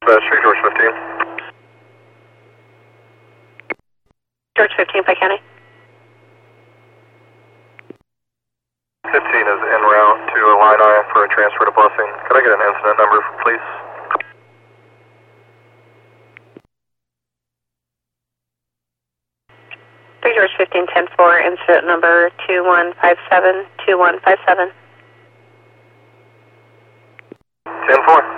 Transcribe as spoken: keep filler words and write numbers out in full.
Uh, Street George fifteen. George fifteen, Pike County. fifteen is en route to Illini for a transfer to Blessing. Could I get an incident number, please? three George fifteen, ten four, incident number two one five seven, two one five seven. ten four.